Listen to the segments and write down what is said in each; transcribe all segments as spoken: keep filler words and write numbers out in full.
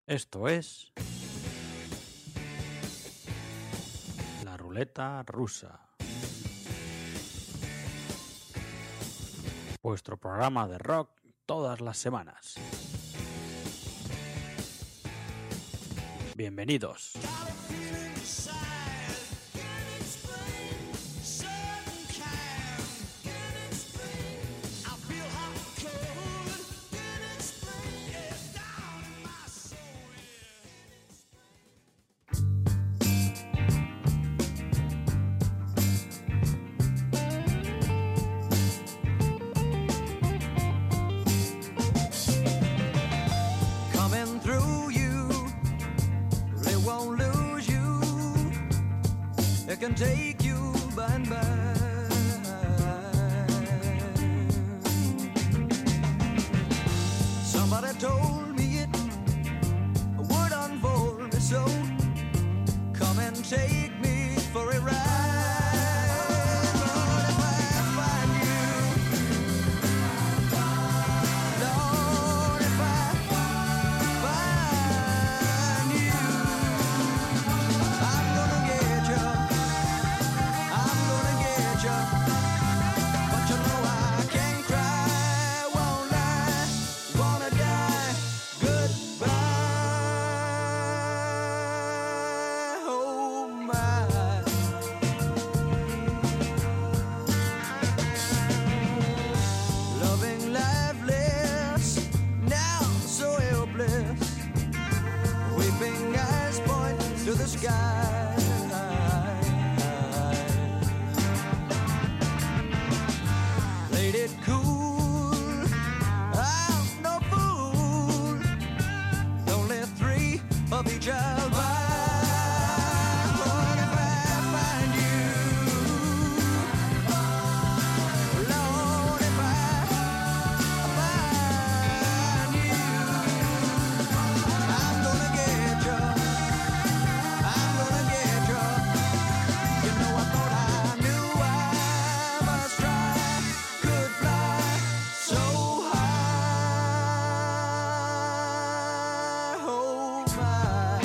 Esto es la ruleta rusa, vuestro programa de rock todas las semanas. Bienvenidos. Can take you by and by. Somebody told me it would unfold, so come and take me for a ride. Lord, if I find you, Lord, if I find you, I'm gonna get you. But you know I can't cry, won't lie, wanna die, goodbye, oh my. Loving lifeless, now so helpless, weeping eyes point to the sky. Of each child by. Lord, if I find you, Lord, if I find you, I'm gonna get you, I'm gonna get you. You know I thought I knew I must try, could fly so high, oh my.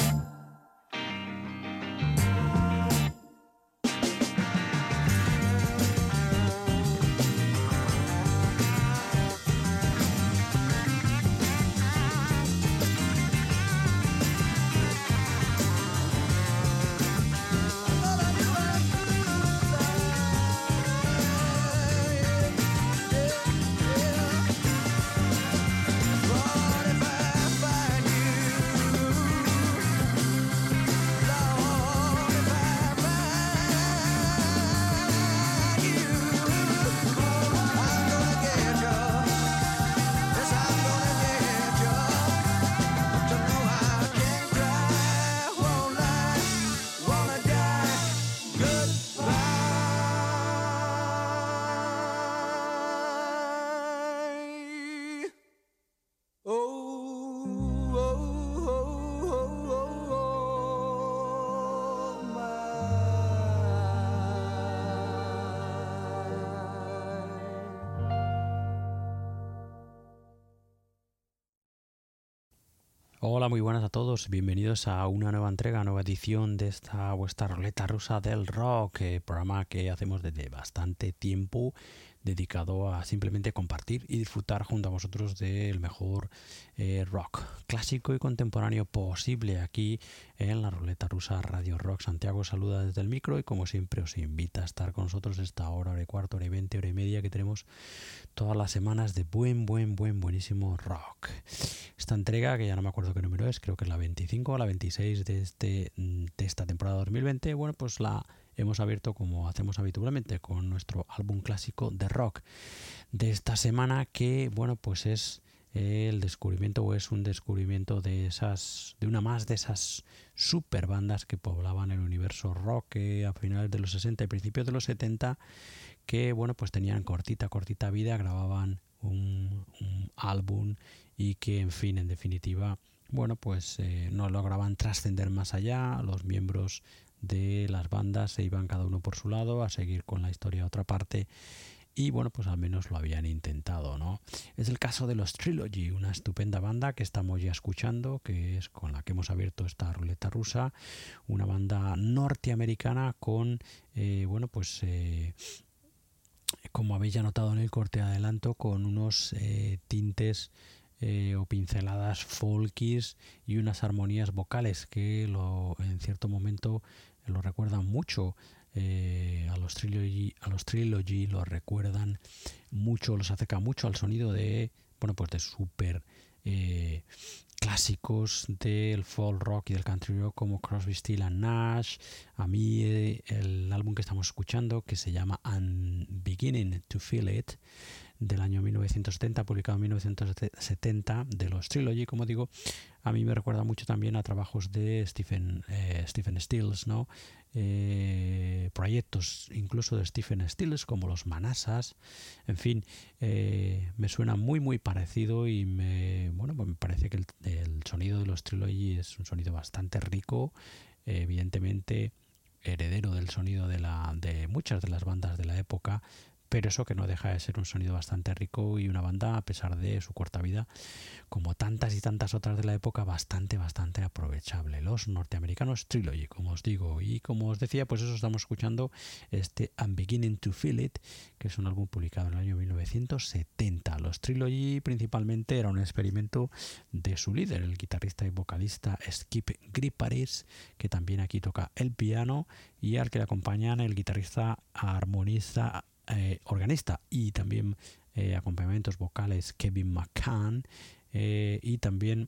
Hola, muy buenas a todos, bienvenidos a una nueva entrega, nueva edición de esta vuestra ruleta rusa del rock, eh, programa que hacemos desde bastante tiempo, dedicado a simplemente compartir y disfrutar junto a vosotros del mejor eh, rock clásico y contemporáneo posible aquí en la ruleta rusa Radio Rock. Santiago saluda desde el micro y como siempre os invita a estar con nosotros esta hora, hora y cuarto, hora y veinte, hora y media que tenemos todas las semanas de buen, buen, buen, buenísimo rock. Esta entrega, que ya no me acuerdo qué número es, creo que es la veinticinco o la veintiséis de, este, de esta temporada dos mil veinte, bueno, pues la hemos abierto como hacemos habitualmente con nuestro álbum clásico de rock de esta semana, que bueno, pues es el descubrimiento o es un descubrimiento de esas de una más de esas super bandas que poblaban el universo rock que a finales de los sesenta y principios de los setenta, que bueno, pues tenían cortita cortita vida, grababan un, un álbum y que en fin, en definitiva, bueno, pues eh, no lograban trascender más allá. Los miembros de las bandas se iban cada uno por su lado a seguir con la historia a otra parte y bueno, pues al menos lo habían intentado, ¿no? Es el caso de los Trilogy, una estupenda banda que estamos ya escuchando, que es con la que hemos abierto esta ruleta rusa, una banda norteamericana con, eh, bueno, pues eh, como habéis ya notado en el corte de adelanto, con unos eh, tintes eh, o pinceladas folkies y unas armonías vocales que lo, en cierto momento lo recuerdan mucho. Eh, a los Trilogy, a los Trilogy los recuerdan mucho, los acerca mucho al sonido de, bueno, pues de super eh, clásicos del folk rock y del country rock como Crosby, Stills and Nash. A mí eh, el álbum que estamos escuchando, que se llama I'm Beginning to Feel It, del año mil novecientos setenta, publicado en mil novecientos setenta, de los Trilogy, como digo, a mí me recuerda mucho también a trabajos de Stephen, eh, Stephen Stills, ¿no? Eh, proyectos incluso de Stephen Stills como los Manassas, en fin, eh, me suena muy muy parecido y me, bueno, pues me parece que el, el sonido de los Trilogy es un sonido bastante rico, eh, evidentemente heredero del sonido de, la, de muchas de las bandas de la época, pero eso que no deja de ser un sonido bastante rico y una banda, a pesar de su corta vida, como tantas y tantas otras de la época, bastante, bastante aprovechable. Los norteamericanos Trilogy, como os digo. Y como os decía, pues eso estamos escuchando, este I'm Beginning to Feel It, que es un álbum publicado en el año mil novecientos setenta. Los Trilogy principalmente era un experimento de su líder, el guitarrista y vocalista Skip Griparis, que también aquí toca el piano, y al que le acompañan el guitarrista armonista, eh, organista y también eh, acompañamientos vocales Kevin McCann, eh, y también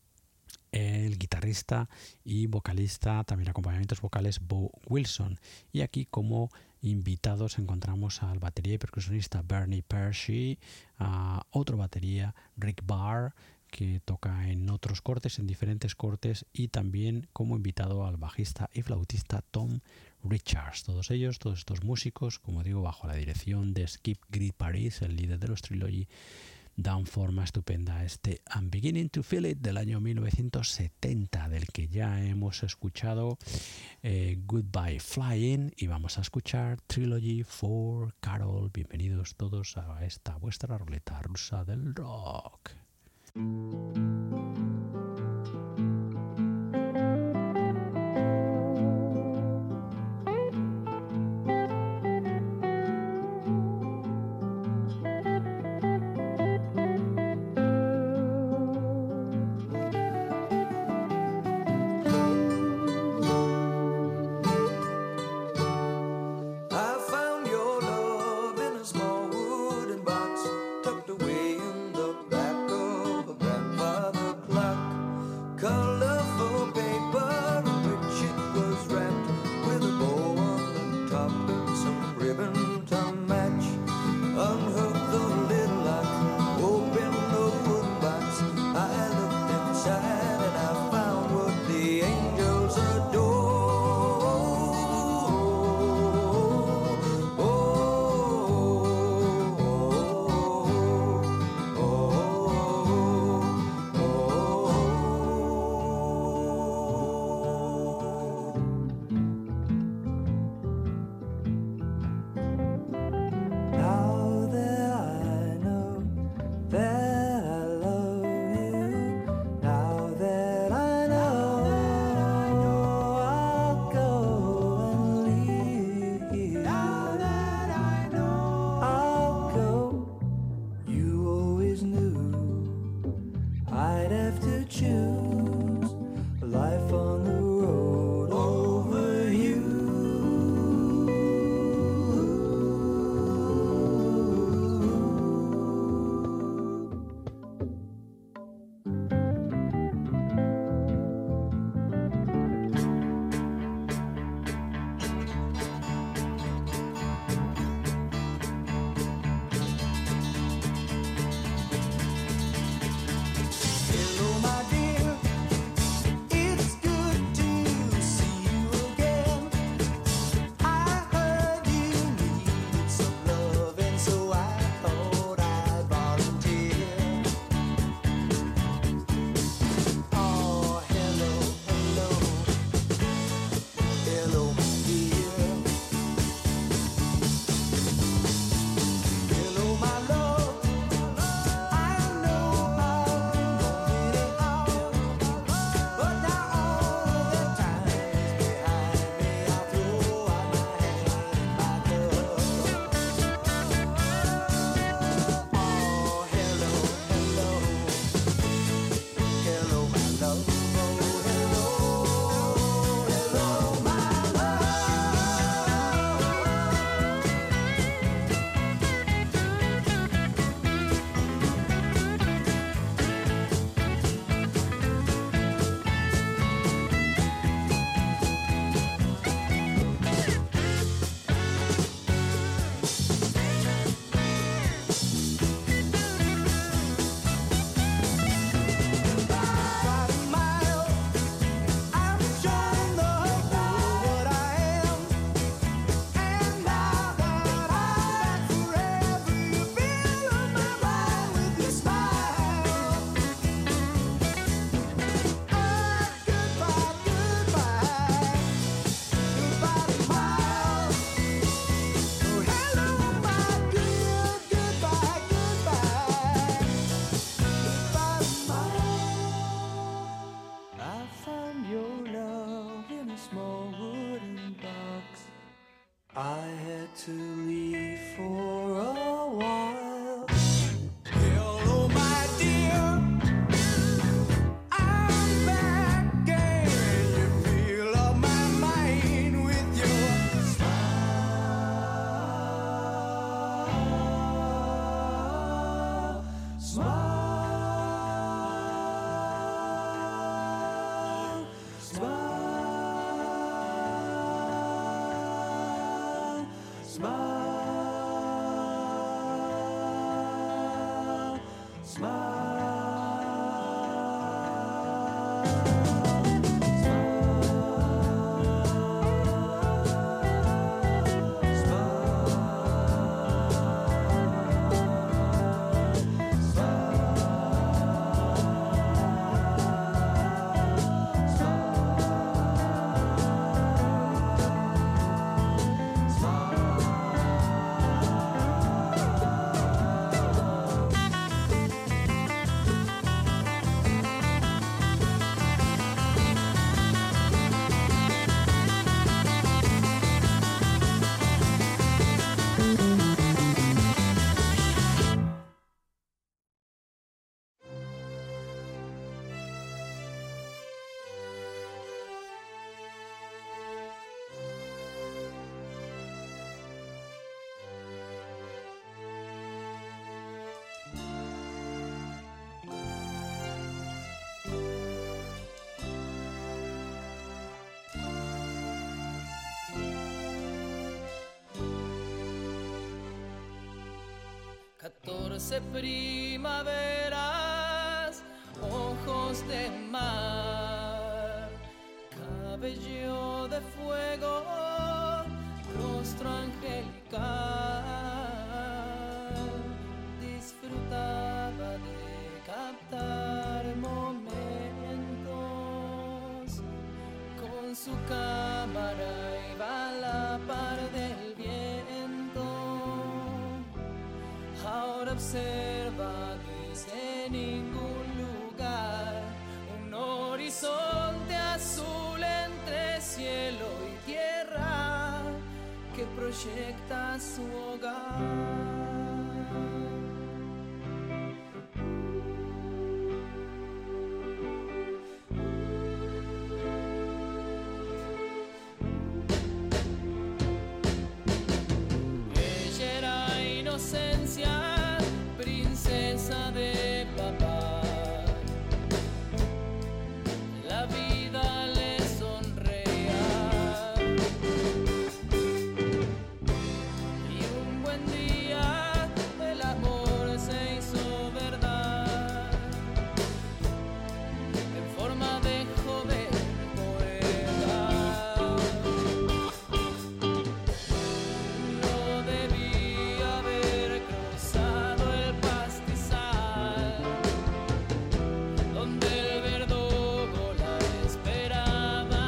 el guitarrista y vocalista, también acompañamientos vocales, Bo Wilson. Y aquí como invitados encontramos al batería y percusionista Bernie Percy, a otro batería Rick Barr, que toca en otros cortes, en diferentes cortes, y también como invitado al bajista y flautista Tom Richards. Todos ellos, todos estos músicos, como digo, bajo la dirección de Skip Griparis, el líder de los Trilogy, dan forma estupenda a este I'm Beginning to Feel It del año mil novecientos setenta, del que ya hemos escuchado eh, Goodbye Flying, y vamos a escuchar Trilogy for Carol. Bienvenidos todos a esta vuestra ruleta rusa del rock. I found your love in a small wooden box tucked away in the back of a grandfather's Smile. Catorce primaveras, ojos de mar, cabello de fuego, rostro angelical. Disfrutaba de captar momentos, con su cámara iba a la par del viento. Ahora observa desde ningún lugar un horizonte azul entre cielo y tierra que proyecta su hogar. Princesa de papá, la vida le sonreía y un buen día el amor se hizo verdad en forma de joven poeta. No debía haber cruzado donde el verdugo la esperaba.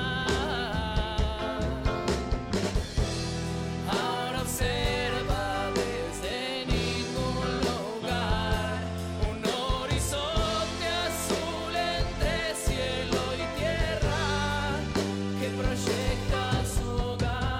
Ahora observa desde ningún lugar un horizonte azul entre cielo y tierra que proyecta su hogar.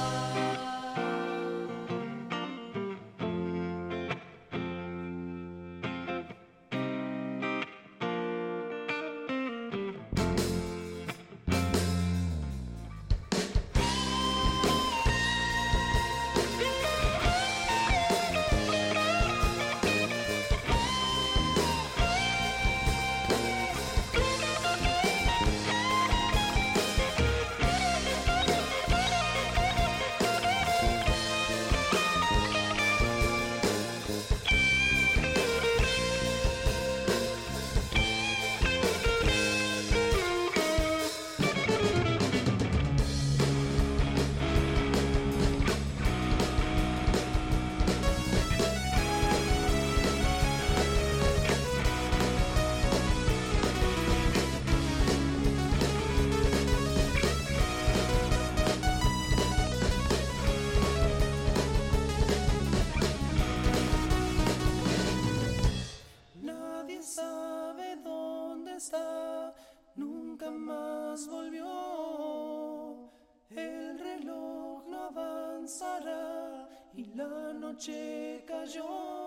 Nadie sabe dónde está, nunca más volvió. El reloj no avanzará y la noche cayó.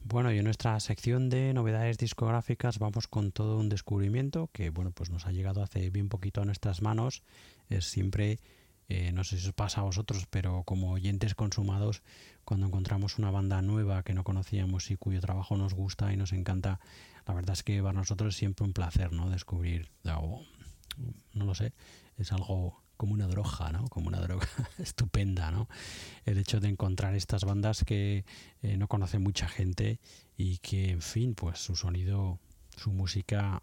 Bueno, y en nuestra sección de novedades discográficas vamos con todo un descubrimiento que, bueno, pues nos ha llegado hace bien poquito a nuestras manos. Es siempre, eh, no sé si os pasa a vosotros, pero como oyentes consumados, cuando encontramos una banda nueva que no conocíamos y cuyo trabajo nos gusta y nos encanta, la verdad es que para nosotros es siempre un placer, ¿no? Descubrir, oh, no lo sé, es algo como una droga, ¿no? Como una droga estupenda, ¿no? El hecho de encontrar estas bandas que eh, no conoce mucha gente y que, en fin, pues su sonido, su música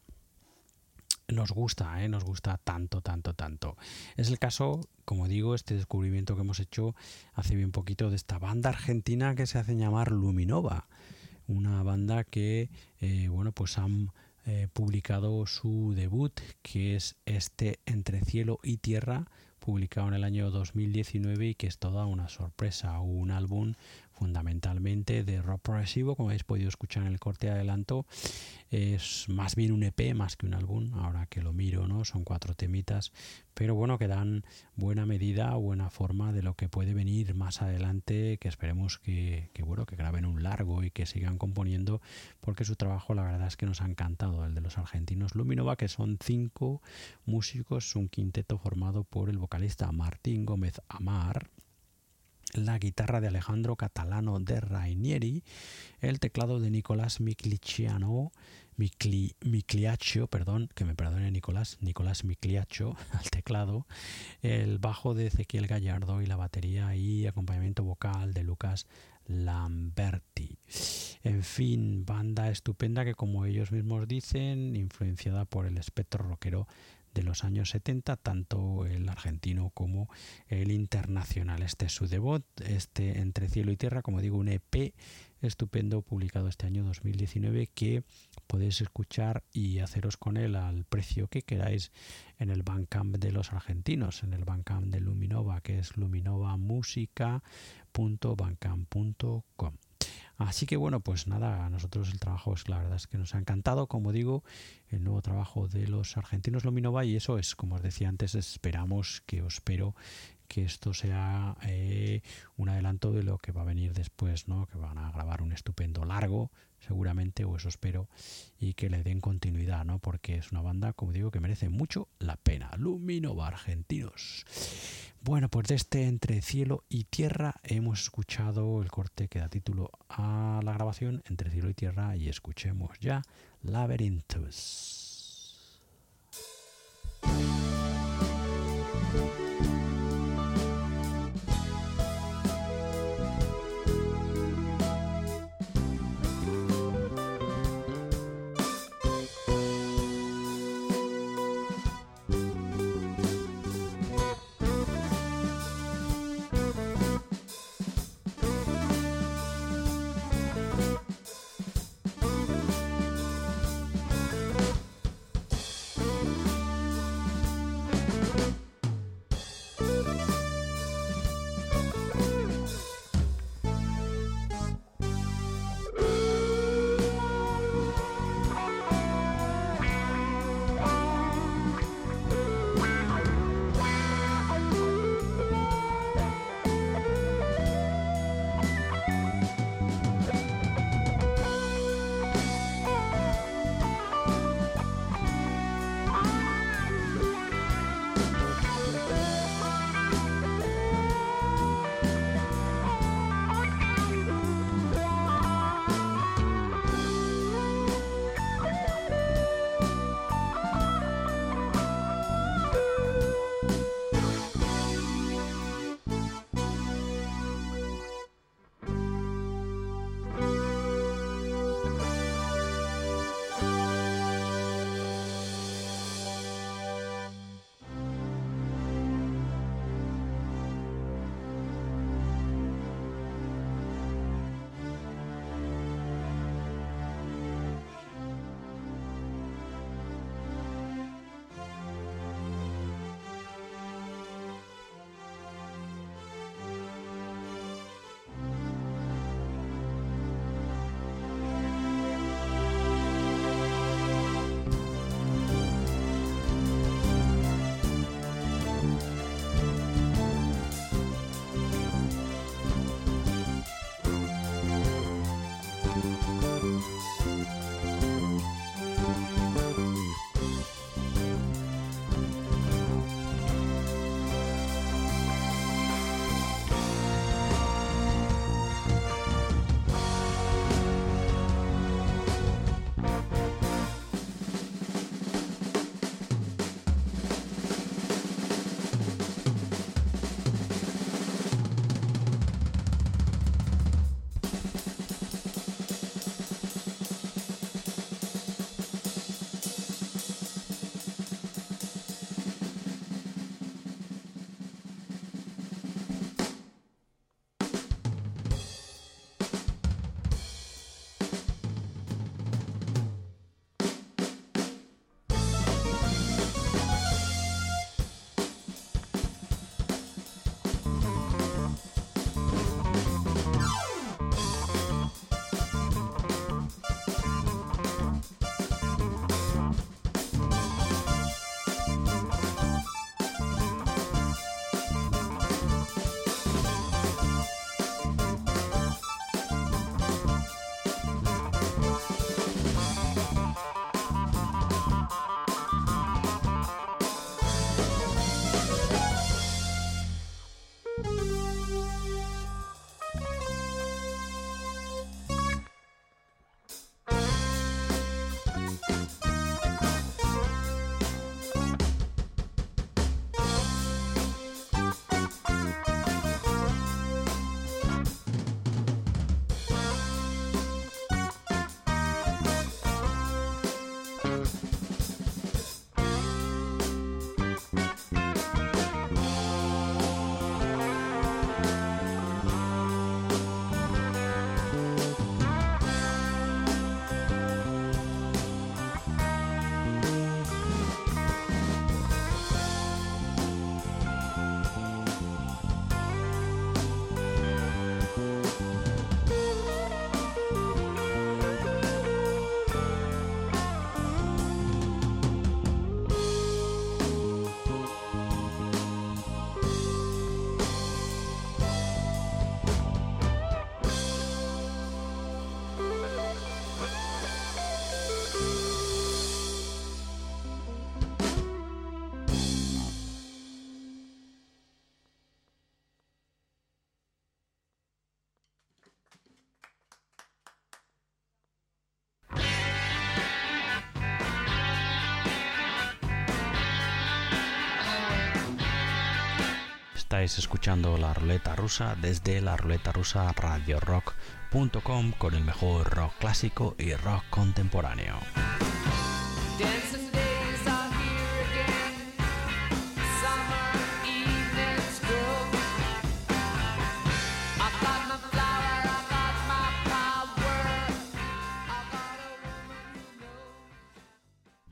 nos gusta, ¿eh? Nos gusta tanto, tanto, tanto. Es el caso, como digo, este descubrimiento que hemos hecho hace bien poquito de esta banda argentina que se hace llamar Luminova. Una banda que, eh, bueno, pues han eh, publicado su debut, que es este Entre Cielo y Tierra, publicado en el año dos mil diecinueve y que es toda una sorpresa. Un álbum fundamentalmente de rock progresivo, como habéis podido escuchar en el corte de adelanto. Es más bien un E P más que un álbum, ahora que lo miro, ¿no? Son cuatro temitas, pero bueno, que dan buena medida, buena forma de lo que puede venir más adelante, que esperemos que, que bueno, que graben un largo y que sigan componiendo, porque su trabajo la verdad es que nos ha encantado, el de los argentinos Luminova, que son cinco músicos, un quinteto formado por el vocalista Martín Gómez Amar, la guitarra de Alejandro Catalano de Rainieri, el teclado de Nicolás Migliaccio, Micli, Migliaccio, perdón, que me perdone Nicolás, Nicolás Migliaccio al teclado, el bajo de Ezequiel Gallardo y la batería y acompañamiento vocal de Lucas Lamberti. En fin, banda estupenda que, como ellos mismos dicen, influenciada por el espectro rockero de los años setenta, tanto el argentino como el internacional. Este es su debut, este Entre Cielo y Tierra, como digo, un E P estupendo publicado este año dos mil diecinueve que podéis escuchar y haceros con él al precio que queráis en el Bandcamp de los argentinos, en el Bandcamp de Luminova, que es luminovamusica punto bandcamp punto com. Así que bueno, pues nada, a nosotros el trabajo es, la verdad es que nos ha encantado, como digo, el nuevo trabajo de los argentinos Luminova, y eso es, como os decía antes, esperamos que os espero que esto sea eh, un adelanto de lo que va a venir después, ¿no? Que van a grabar un estupendo largo, seguramente, o eso espero, y que le den continuidad, ¿no? Porque es una banda, como digo, que merece mucho la pena. Luminova, argentinos. Bueno, pues de este Entre Cielo y Tierra hemos escuchado el corte que da título a la grabación, Entre Cielo y Tierra, y escuchemos ya Labyrinthus. Estáis escuchando La Ruleta Rusa desde la ruleta rusa radio rock punto com con el mejor rock clásico y rock contemporáneo. Dancing days are here again. Summer evenings grow. I got my flower, I got my power. I got a woman who knows.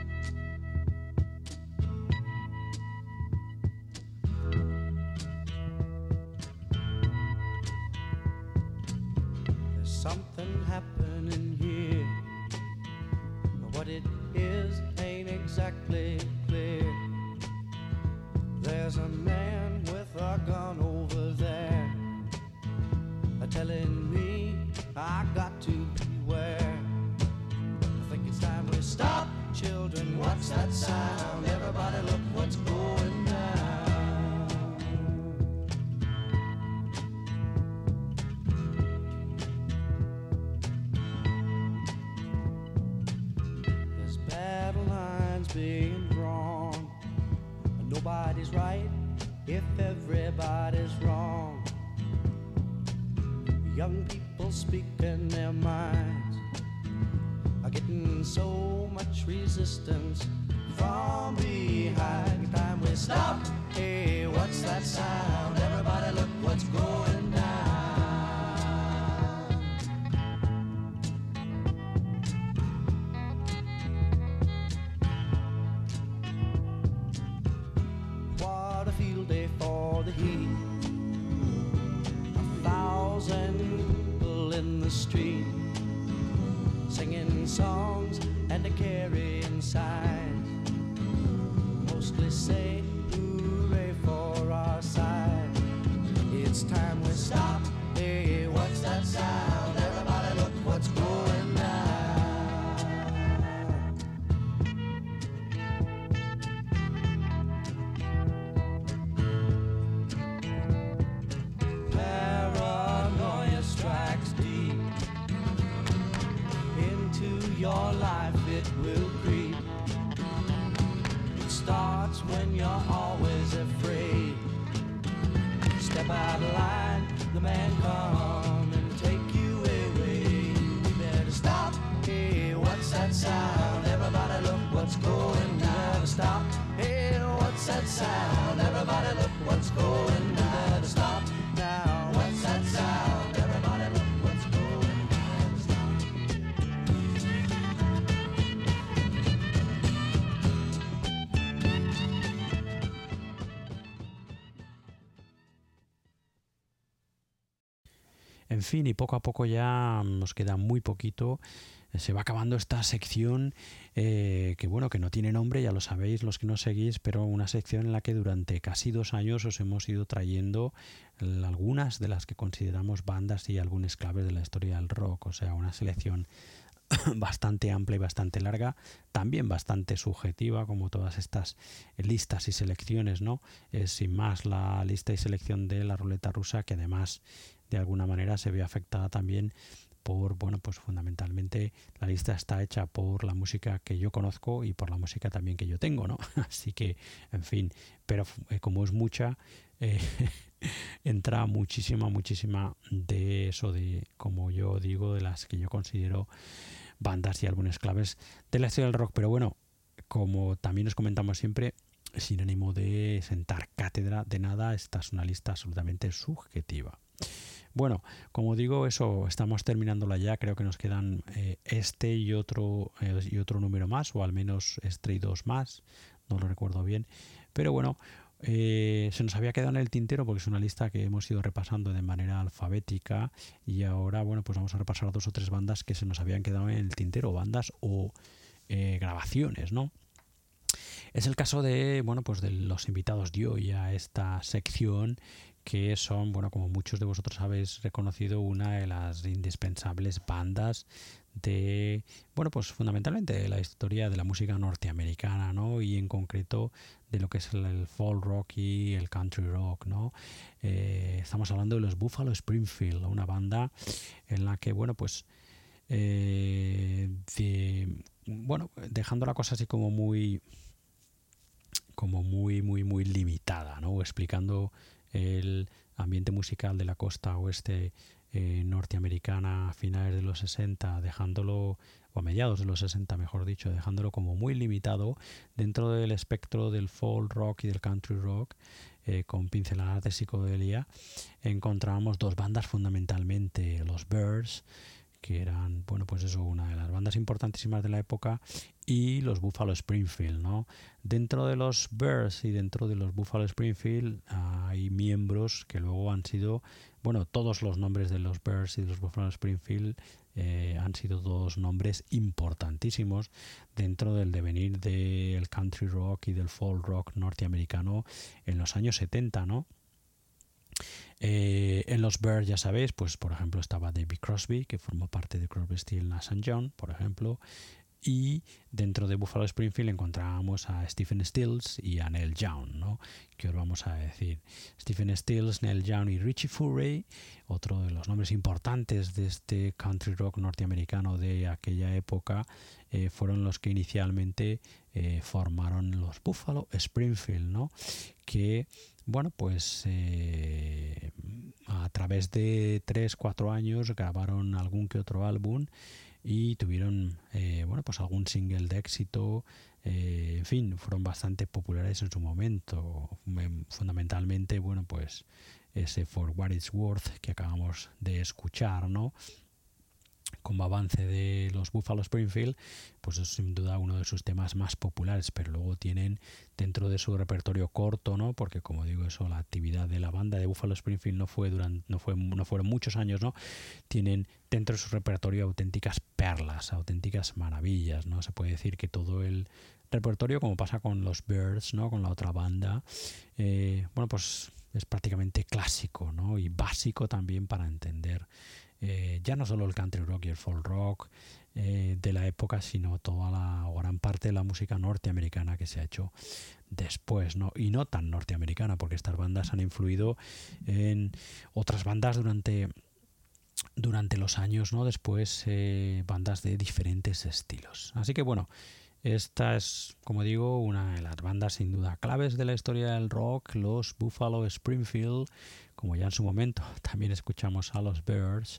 There's something happening here. What it is ain't exactly clear. There's a man with a gun over there, uh, telling me I got to beware. I think it's time we stop, children. What's that sound? Everybody look what's going down. There's battle lines being drawn. Nobody's right if everybody's wrong. Young people speaking their minds are getting so much resistance from behind. Time we stop. Hey, what's that sound? Everybody look what's going down. What a field day for the heat. A thousand people in the street, singing songs and a carrying signs. Mostly say hooray for our side. It's time we stop. Hey, what's that sound? Everybody look what's going down. Paranoia strikes deep into your life, it will creep. It starts when you're always afraid. Step out of line, the man come and take you away. We better stop. Hey, what's that sound? Everybody look what's going down. Better stop. Hey, what's that sound? Everybody look what's going down. Better stop now. What's that sound? Everybody look what's going down. Stop. En fin, y poco a poco ya nos queda muy poquito. Se va acabando esta sección eh, que bueno, que no tiene nombre, ya lo sabéis los que nos seguís, pero una sección en la que durante casi dos años os hemos ido trayendo algunas de las que consideramos bandas y álbumes claves de la historia del rock. O sea, una selección bastante amplia y bastante larga, también bastante subjetiva, como todas estas listas y selecciones, ¿no? Es sin más la lista y selección de la ruleta rusa, que además de alguna manera se ve afectada también por, bueno, pues fundamentalmente la lista está hecha por la música que yo conozco y por la música también que yo tengo, ¿no? Así que, en fin, pero eh, como es mucha, eh, entra muchísima, muchísima de eso, de, como yo digo, de las que yo considero bandas y álbumes claves de la historia del rock. Pero bueno, como también os comentamos siempre, sin ánimo de sentar cátedra de nada, esta es una lista absolutamente subjetiva. Bueno, como digo, eso, estamos terminándola ya. Creo que nos quedan eh, este y otro eh, y otro número más, o al menos este y dos más, no lo recuerdo bien. Pero bueno, eh, se nos había quedado en el tintero porque es una lista que hemos ido repasando de manera alfabética, y ahora, bueno, pues vamos a repasar dos o tres bandas que se nos habían quedado en el tintero, bandas o eh, grabaciones, ¿no? Es el caso de, bueno, pues de los invitados de hoy a esta sección, que son, bueno, como muchos de vosotros habéis reconocido, una de las indispensables bandas de, bueno, pues fundamentalmente de la historia de la música norteamericana, ¿no? Y en concreto de lo que es el, el folk rock y el country rock, ¿no? Eh, estamos hablando de los Buffalo Springfield, una banda en la que, bueno, pues eh, de, bueno, dejando la cosa así como muy como muy muy muy limitada, ¿no? Explicando el ambiente musical de la costa oeste eh, norteamericana a finales de los sesenta, dejándolo, o a mediados de los sesenta mejor dicho, dejándolo como muy limitado dentro del espectro del folk rock y del country rock, eh, con pinceladas de psicodelia, encontrábamos dos bandas fundamentalmente, los Byrds, que eran, bueno, pues eso, una de las bandas importantísimas de la época, y los Buffalo Springfield, ¿no? Dentro de los Byrds y dentro de los Buffalo Springfield hay miembros que luego han sido, bueno, todos los nombres de los Byrds y de los Buffalo Springfield eh, han sido dos nombres importantísimos dentro del devenir del country rock y del folk rock norteamericano en los años setenta, ¿no? Eh, en los Byrds, ya sabéis, pues por ejemplo estaba David Crosby, que formó parte de Crosby, Stills, Nash and Young, por ejemplo, y dentro de Buffalo Springfield encontrábamos a Stephen Stills y a Neil Young, ¿no? Que os vamos a decir. Stephen Stills, Neil Young y Richie Furay, otro de los nombres importantes de este country rock norteamericano de aquella época, eh, fueron los que inicialmente eh, formaron los Buffalo Springfield, ¿no? Que bueno, pues eh, a través de tres, cuatro años grabaron algún que otro álbum y tuvieron eh, bueno, pues algún single de éxito, eh, en fin, fueron bastante populares en su momento, fundamentalmente, bueno, pues ese For What It's Worth que acabamos de escuchar, ¿no? Como avance de los Buffalo Springfield, pues es sin duda uno de sus temas más populares, pero luego tienen dentro de su repertorio corto, ¿no? Porque como digo, eso, la actividad de la banda de Buffalo Springfield no fue durante, no fue, no fueron muchos años, ¿no? Tienen dentro de su repertorio auténticas perlas, auténticas maravillas, ¿no? Se puede decir que todo el repertorio, como pasa con los Byrds, ¿no? Con la otra banda, eh, bueno, pues es prácticamente clásico, ¿no? Y básico también para entender Eh, ya no solo el country rock y el folk rock eh, de la época, sino toda la o gran parte de la música norteamericana que se ha hecho después, ¿no? Y no tan norteamericana, porque estas bandas han influido en otras bandas durante durante los años, ¿no? Después eh, bandas de diferentes estilos. Así que bueno, esta es, como digo, una de las bandas sin duda claves de la historia del rock, los Buffalo Springfield. Como ya en su momento también escuchamos a los Byrds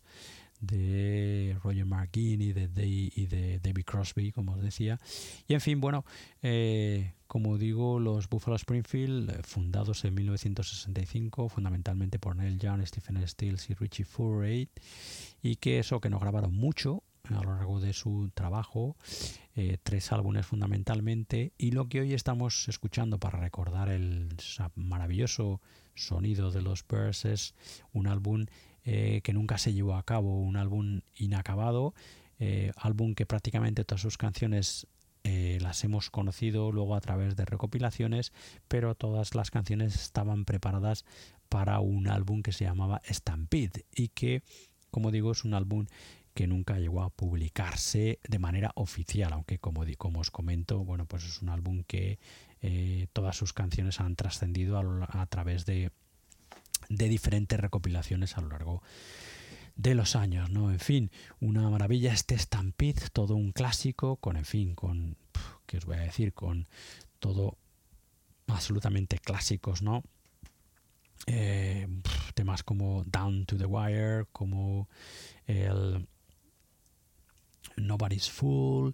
de Roger McGuinn y de, de, y de David Crosby, como os decía. Y en fin, bueno, eh, como digo, los Buffalo Springfield, eh, fundados en mil novecientos sesenta y cinco, fundamentalmente por Neil Young, Stephen Stills y Richie Furay, y que eso, que no grabaron mucho a lo largo de su trabajo, eh, tres álbumes fundamentalmente, y lo que hoy estamos escuchando para recordar el maravilloso sonido de los Byrds es un álbum eh, que nunca se llevó a cabo, un álbum inacabado, eh, álbum que prácticamente todas sus canciones eh, las hemos conocido luego a través de recopilaciones, pero todas las canciones estaban preparadas para un álbum que se llamaba Stampede y que, como digo, es un álbum que nunca llegó a publicarse de manera oficial, aunque como, como os comento, bueno, pues es un álbum que eh, todas sus canciones han trascendido a, a través de, de diferentes recopilaciones a lo largo de los años, ¿no? En fin, una maravilla este Stampede, todo un clásico, con, en fin, con, ¿qué os voy a decir? Con todo absolutamente clásicos, ¿no? Eh, temas como Down to the Wire, como el Nobody's Fool,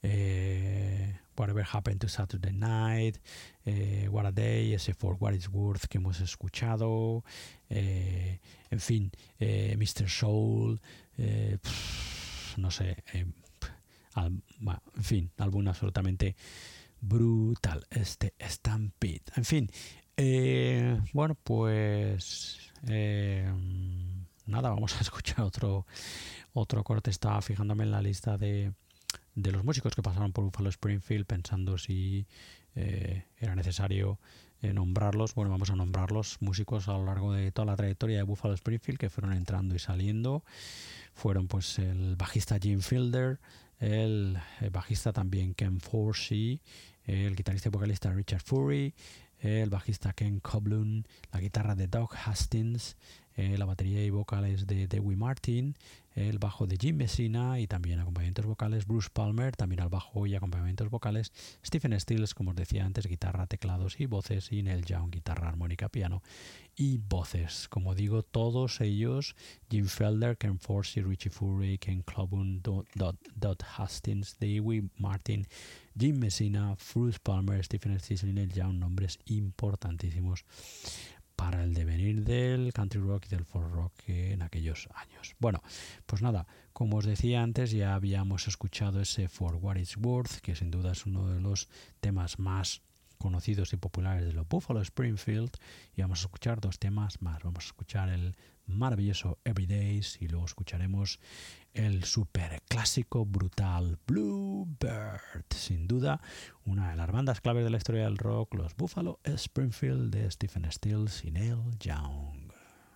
eh, Whatever Happened to Saturday Night, eh, What a Day, ese For What It's Worth que hemos escuchado, eh, en fin, eh, mister Soul, eh, pff, no sé, eh, al, bueno, en fin, álbum absolutamente brutal, este Stampede. En fin, eh, bueno, pues eh, nada, vamos a escuchar otro otro corte. Estaba fijándome en la lista de, de los músicos que pasaron por Buffalo Springfield, pensando si eh, era necesario eh, nombrarlos. Bueno, vamos a nombrarlos. Músicos a lo largo de toda la trayectoria de Buffalo Springfield que fueron entrando y saliendo. Fueron pues el bajista Jim Fielder, el, el bajista también Ken Forsey, el guitarrista y vocalista Richard Furay, el bajista Ken Coblun, la guitarra de Doug Hastings, eh, la batería y vocales de Dewey Martin, el bajo de Jim Messina y también acompañamientos vocales Bruce Palmer, también al bajo y acompañamientos vocales Stephen Stills, como os decía antes, guitarra, teclados y voces, y Neil Young, guitarra, armónica, piano y voces. Como digo, todos ellos, Jim Felder, Ken Forsey, Richie Furay, Ken Clubboon, Dot, Dot, Dot Hastings, Dewey Martin, Jim Messina, Bruce Palmer, Stephen Stills y Neil Young, nombres importantísimos para el devenir del country rock y del folk rock en aquellos años. Bueno, pues nada, como os decía antes, ya habíamos escuchado ese For What It's Worth, que sin duda es uno de los temas más conocidos y populares de los Buffalo Springfield, y vamos a escuchar dos temas más. Vamos a escuchar el maravilloso Everydays y luego escucharemos el super clásico brutal Bluebird, sin duda una de las bandas claves de la historia del rock, los Buffalo Springfield de Stephen Stills y Neil Young.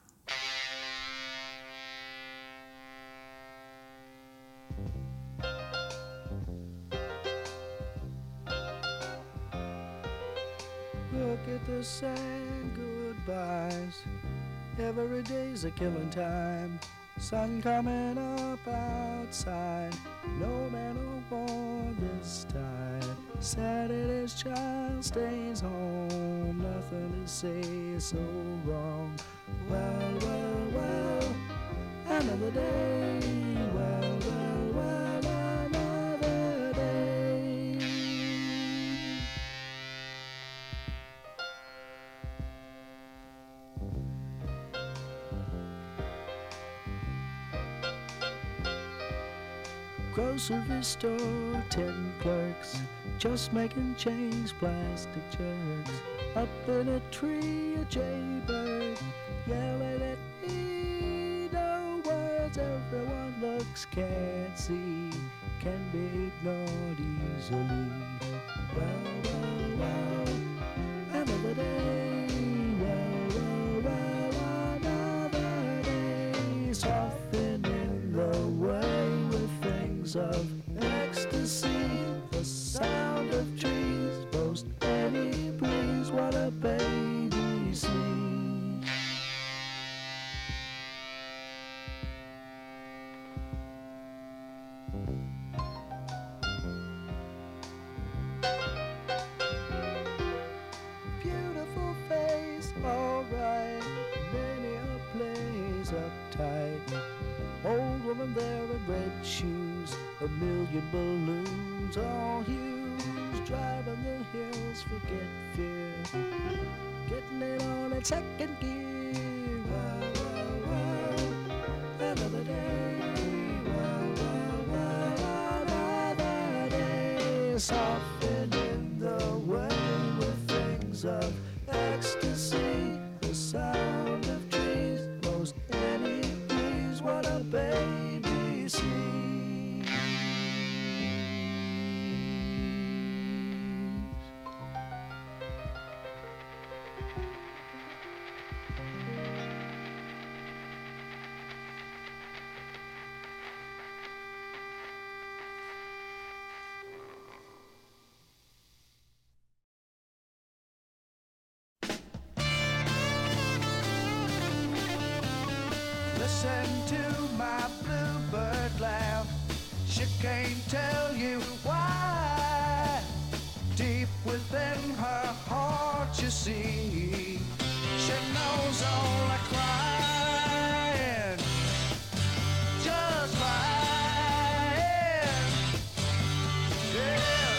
Look at the sad goodbyes. Every day's a killing time. Sun coming up outside. No man or war this tide. Saturday's child stays home. Nothing to say so wrong. Well, well, well, another day. Well, well, well, another day. Grocery store, ten clerks, just making change, plastic jerks. Up in a tree, a jaybird, yelling at me, no words, everyone looks, can't see, can be ignored easily. Well, well, well, another day, well, well, well, another day, softening the way with things of ecstasy, the sound of trees, most any breeze, what a baby sees. Beautiful face, alright, many a place uptight. Old woman there in red shoes, a million balloons, all hues, driving the hills, forget fear, getting it on in second gear. Well, well, well, another day. Well, well, well, another day. Softening the way with things of ecstasy, the sound of trees, most any breeze, what a baby sees. Listen to my bluebird laugh. She can't tell you why. Deep within her heart, you see, she knows only crying, just crying. Yeah.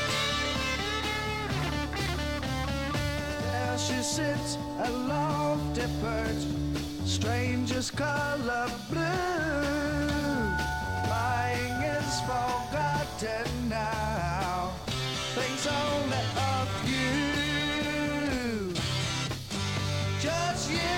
There she sits, a lofty perch, strangest color blue, lying is forgotten now, thinks only of you, just you.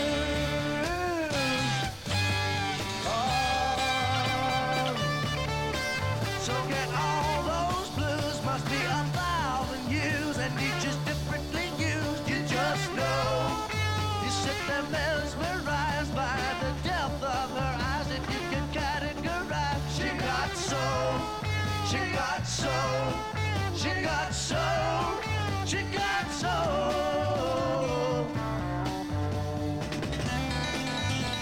Oh, so get all those blues, must be a thousand years, and each is differently used, you just know. You sit there mesmerized by the depth of her eyes, if you can categorize. She got soul, she got soul, she got soul, she got soul.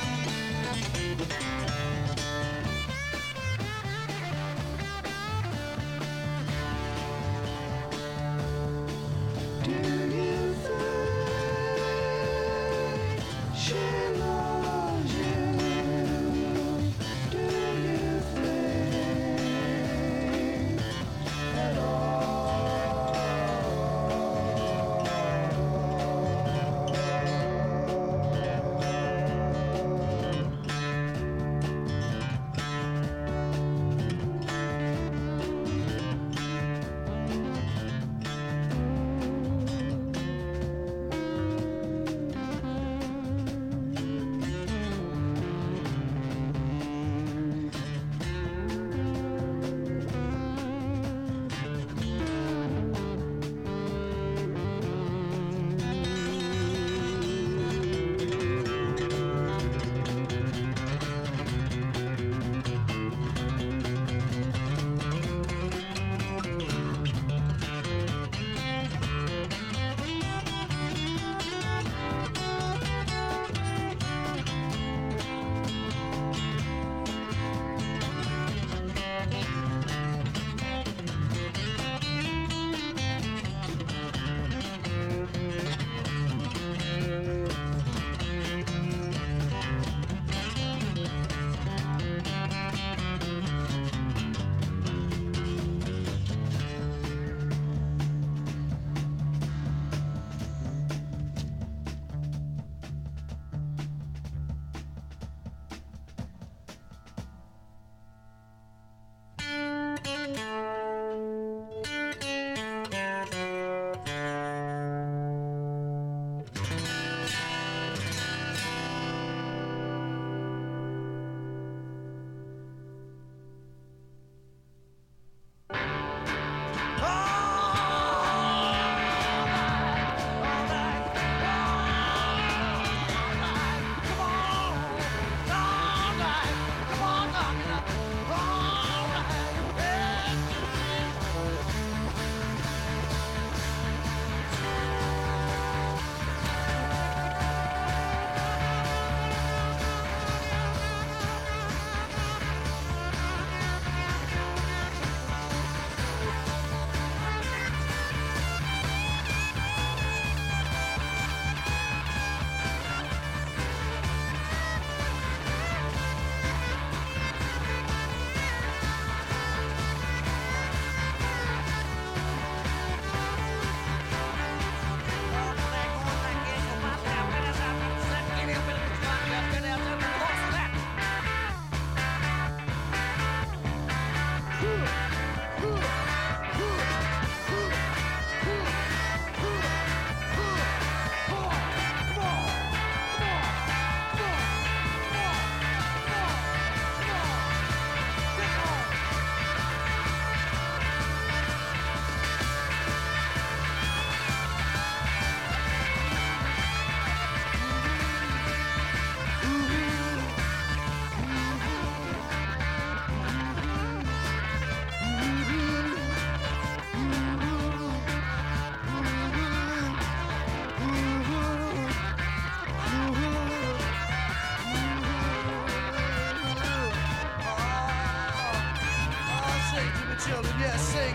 Yeah, sing.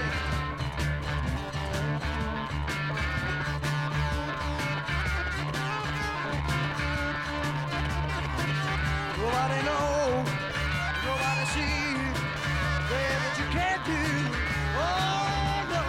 Nobody know, nobody see, baby, that you can't do. Oh no.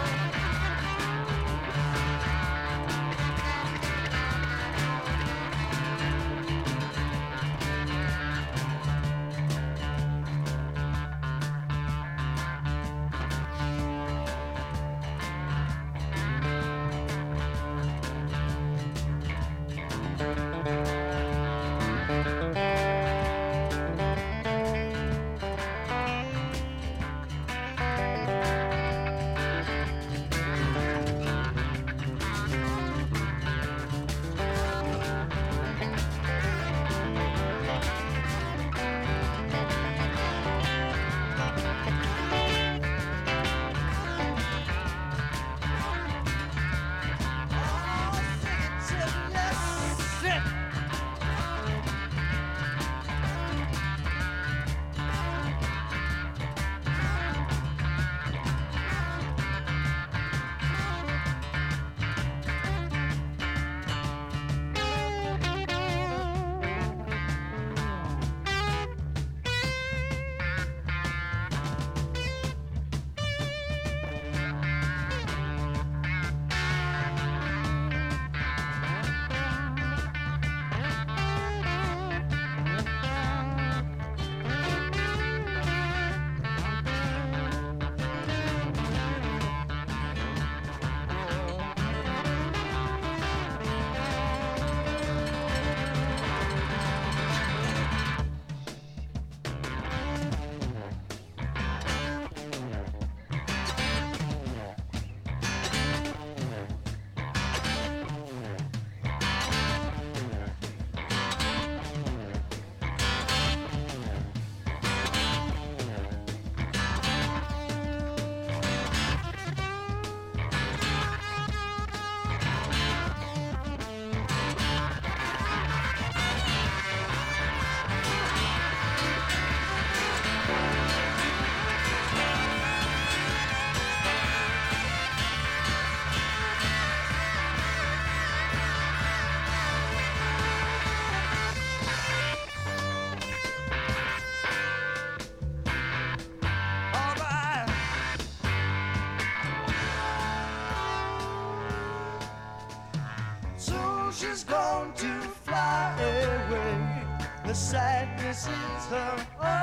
She's going to fly away. The sadness is her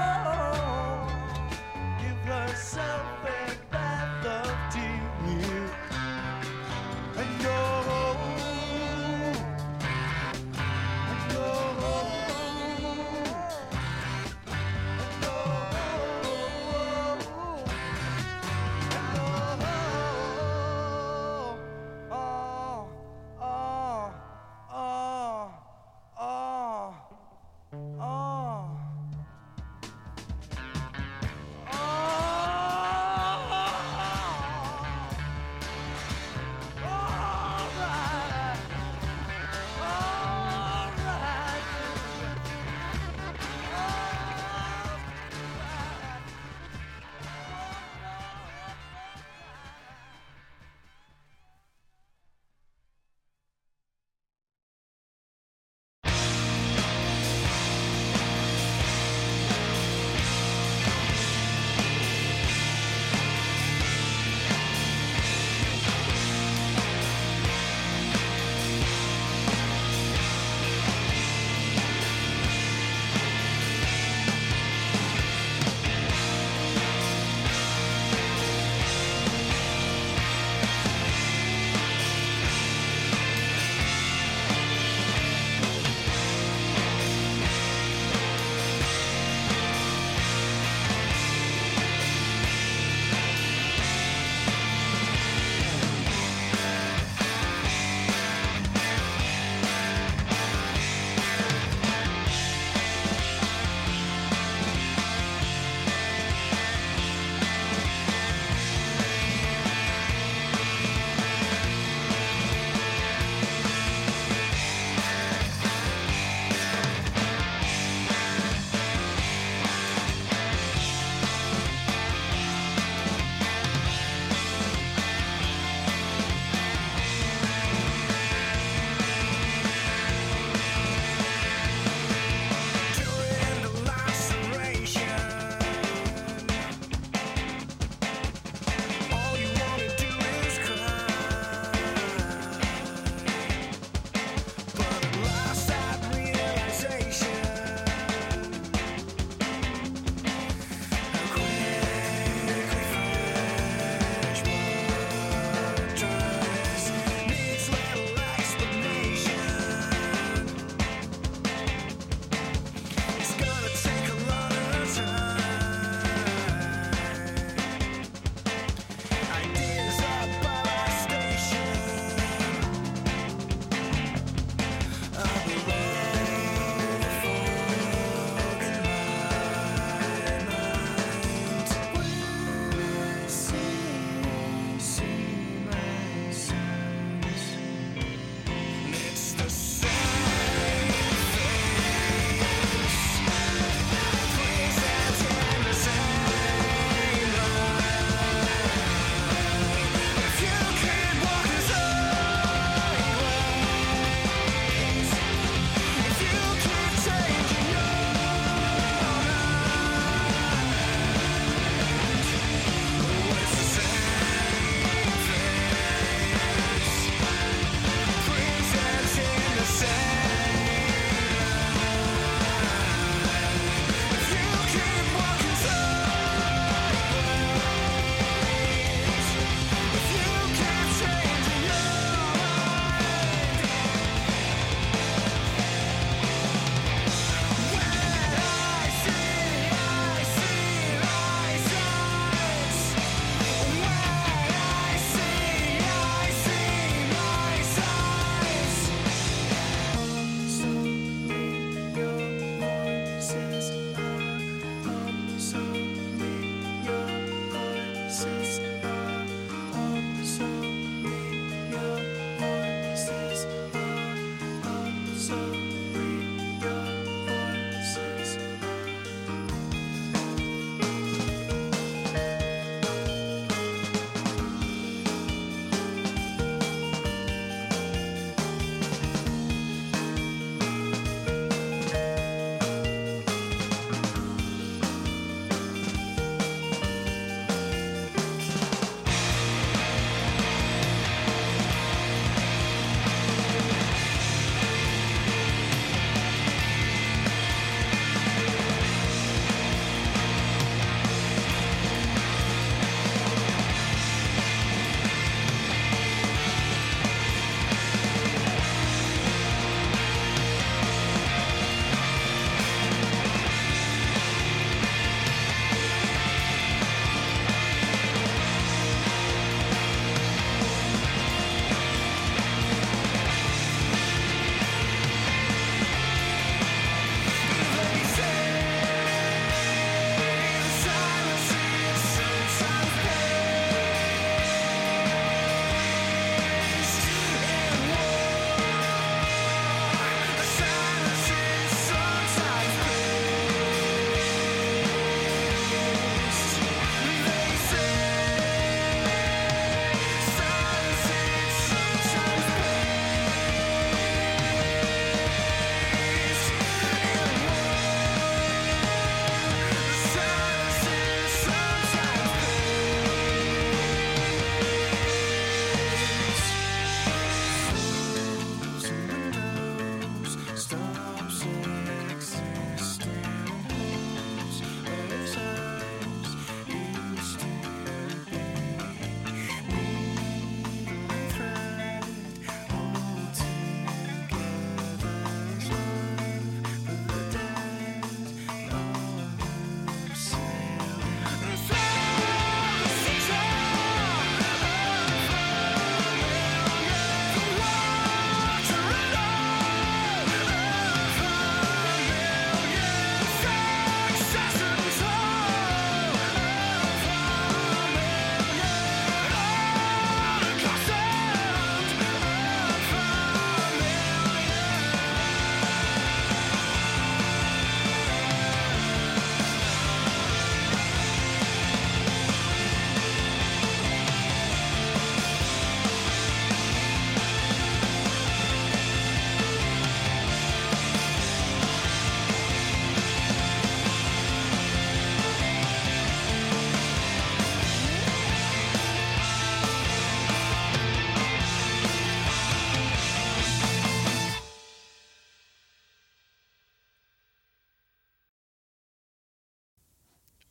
own. Give herself a bath of tears. And no, and no, and no, and no, oh, oh. Oh, oh, oh, oh.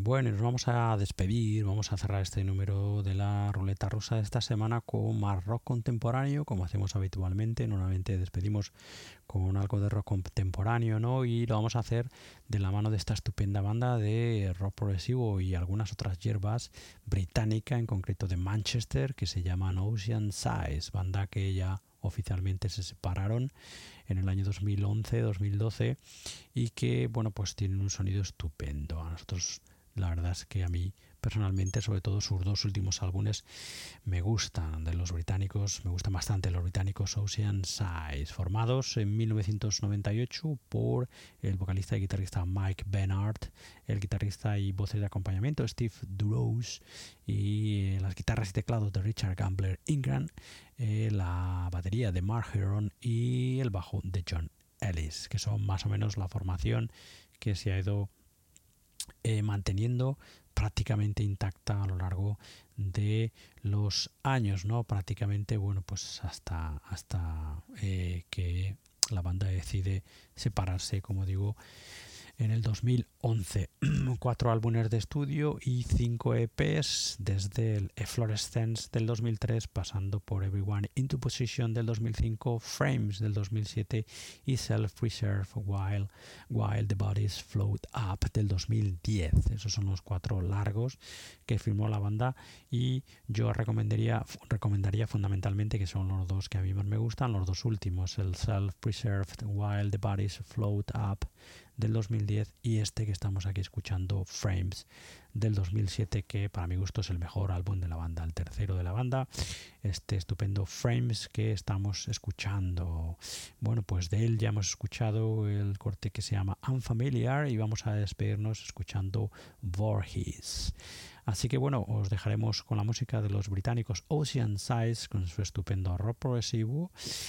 Bueno, y nos vamos a despedir, vamos a cerrar este número de la ruleta rusa de esta semana con más rock contemporáneo, como hacemos habitualmente. Normalmente despedimos con algo de rock contemporáneo, ¿no? Y lo vamos a hacer de la mano de esta estupenda banda de rock progresivo y algunas otras hierbas británica, en concreto de Manchester, que se llaman Ocean Size, banda que ya oficialmente se separaron en el año dos mil once dos mil doce y que, bueno, pues tienen un sonido estupendo. A nosotros, la verdad es que a mí personalmente, sobre todo sus dos últimos álbumes, me gustan de los británicos, me gustan bastante los británicos Ocean Size, formados en mil novecientos noventa y ocho por el vocalista y guitarrista Mike Bernard, el guitarrista y voces de acompañamiento Steve Durose y las guitarras y teclados de Richard Gambler Ingram, eh, la batería de Mark Heron y el bajo de John Ellis, que son más o menos la formación que se ha ido eh, manteniendo prácticamente intacta a lo largo de los años, ¿no? Prácticamente, bueno, pues hasta hasta eh, que la banda decide separarse, como digo, en el dos mil once. Cuatro álbumes de estudio y cinco E Pes, desde el Efflorescence del dos mil tres, pasando por Everyone into Position del dos mil cinco, Frames del dos mil siete y Self-Preserve While, While the Bodies Float Up del dos mil diez. Esos son los cuatro largos que firmó la banda y yo recomendaría, recomendaría fundamentalmente, que son los dos que a mí más me gustan, los dos últimos, el Self-Preserved While the Bodies Float Up del dos mil diez y este que estamos aquí escuchando, Frames, del dos mil siete, que para mi gusto es el mejor álbum de la banda, el tercero de la banda, este estupendo Frames que estamos escuchando. Bueno, pues de él ya hemos escuchado el corte que se llama Unfamiliar y vamos a despedirnos escuchando Voorhees. Así que bueno, os dejaremos con la música de los británicos Ocean Size con su estupendo rock progresivo.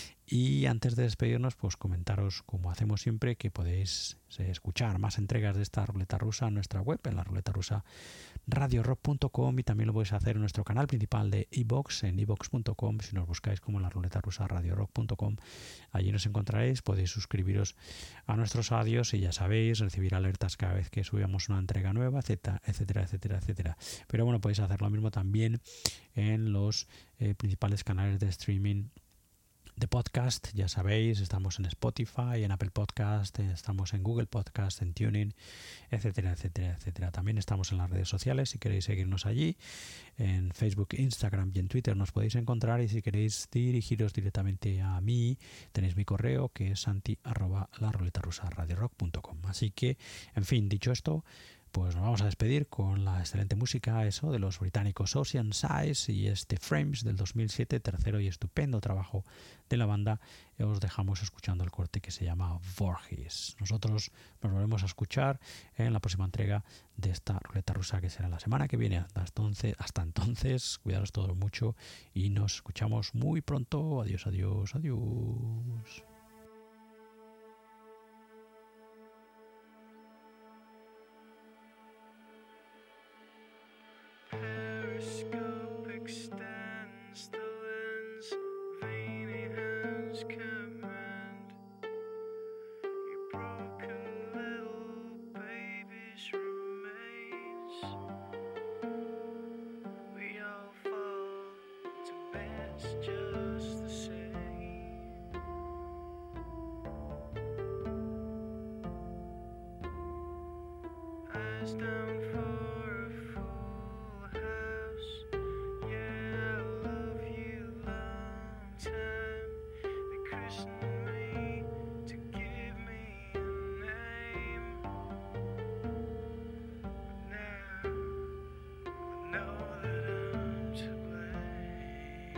Y antes de despedirnos, pues comentaros, como hacemos siempre, que podéis eh, escuchar más entregas de esta ruleta rusa en nuestra web, en la ruleta rusa radio rock punto com, y también lo podéis hacer en nuestro canal principal de iVoox, en iVoox punto com, si nos buscáis como la ruleta rusa radio rock punto com. Allí nos encontraréis, podéis suscribiros a nuestros audios y ya sabéis, recibir alertas cada vez que subamos una entrega nueva, etcétera, etcétera, etcétera, etcétera. Pero bueno, podéis hacer lo mismo también en los eh, principales canales de streaming de podcast, ya sabéis, estamos en Spotify, en Apple Podcast, estamos en Google Podcast, en TuneIn, etcétera, etcétera, etcétera. También estamos en las redes sociales, si queréis seguirnos allí, en Facebook, Instagram y en Twitter nos podéis encontrar, y si queréis dirigiros directamente a mí, tenéis mi correo, que es santi arroba la ruleta rusa radio rock punto com. Así que, en fin, dicho esto, pues nos vamos a despedir con la excelente música, eso, de los británicos Ocean Size y este Frames del dos mil siete, tercero y estupendo trabajo de la banda. Os dejamos escuchando el corte que se llama Voorhees. Nosotros nos volvemos a escuchar en la próxima entrega de esta ruleta rusa, que será la semana que viene. Hasta entonces, hasta entonces, cuidaros todos mucho y nos escuchamos muy pronto. Adiós, adiós, adiós. Periscope extends the lens, veiny hands command. You broke a little baby's remains. We all fall to bits just the same. Eyes down for a full house. Yeah, I love you long time. They christened me to give me a name. But now I know that I'm to blame.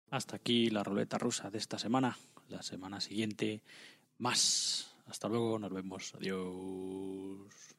Hasta aquí la ruleta rusa de esta semana. La semana siguiente, más. Hasta luego, nos vemos. Adiós.